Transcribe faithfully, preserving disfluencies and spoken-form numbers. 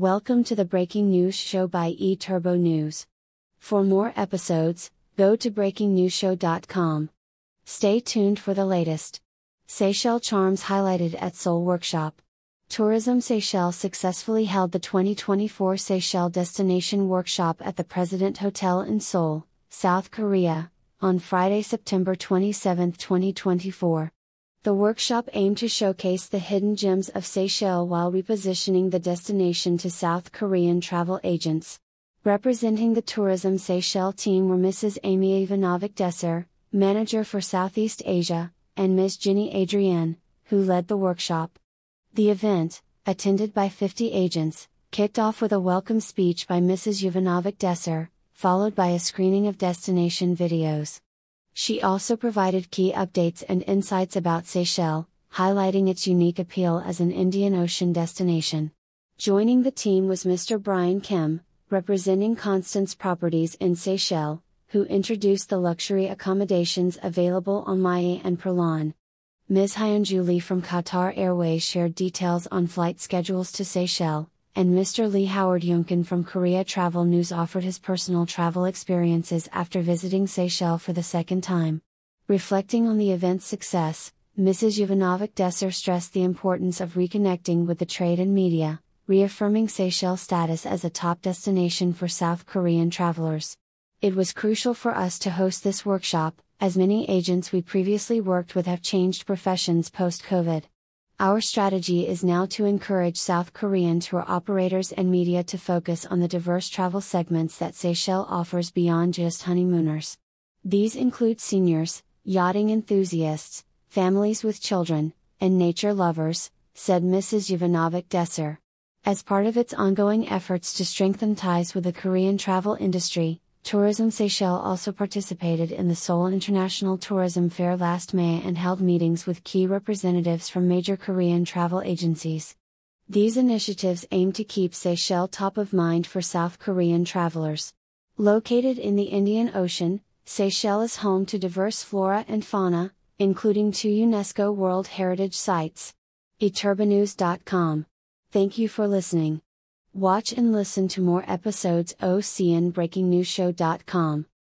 Welcome to the Breaking News Show by eTurbo News. For more episodes, go to breaking news show dot com. Stay tuned for the latest. Seychelles charms highlighted at Seoul Workshop. Tourism Seychelles successfully held the twenty twenty-four Seychelles Destination Workshop at the President Hotel in Seoul, South Korea, on Friday, September twenty-seventh, twenty twenty-four. The workshop aimed to showcase the hidden gems of Seychelles while repositioning the destination to South Korean travel agents. Representing the Tourism Seychelles team were Missus Amy Ivanovic-Desser, manager for Southeast Asia, and Miz Jenny Adrienne, who led the workshop. The event, attended by fifty agents, kicked off with a welcome speech by Missus Ivanovic-Desser, followed by a screening of destination videos. She also provided key updates and insights about Seychelles, highlighting its unique appeal as an Indian Ocean destination. Joining the team was Mister Brian Kim, representing Constance Properties in Seychelles, who introduced the luxury accommodations available on Maia and Perlan. Miz Hyunju Lee from Qatar Airways shared details on flight schedules to Seychelles, and Mister Lee Howard Yunkin from Korea Travel News offered his personal travel experiences after visiting Seychelles for the second time. Reflecting on the event's success, Missus Ivanovic-Desser stressed the importance of reconnecting with the trade and media, reaffirming Seychelles' status as a top destination for South Korean travelers. It was crucial for us to host this workshop, as many agents we previously worked with have changed professions post-COVID. Our strategy is now to encourage South Korean tour operators and media to focus on the diverse travel segments that Seychelles offers beyond just honeymooners. These include seniors, yachting enthusiasts, families with children, and nature lovers, said Missus Ivanovic-Desser. As part of its ongoing efforts to strengthen ties with the Korean travel industry, Tourism Seychelles also participated in the Seoul International Tourism Fair last May and held meetings with key representatives from major Korean travel agencies. These initiatives aim to keep Seychelles top of mind for South Korean travelers. Located in the Indian Ocean, Seychelles is home to diverse flora and fauna, including two UNESCO World Heritage Sites. e turbo news dot com. Thank you for listening. Watch and listen to more episodes O C N breaking news show dot com.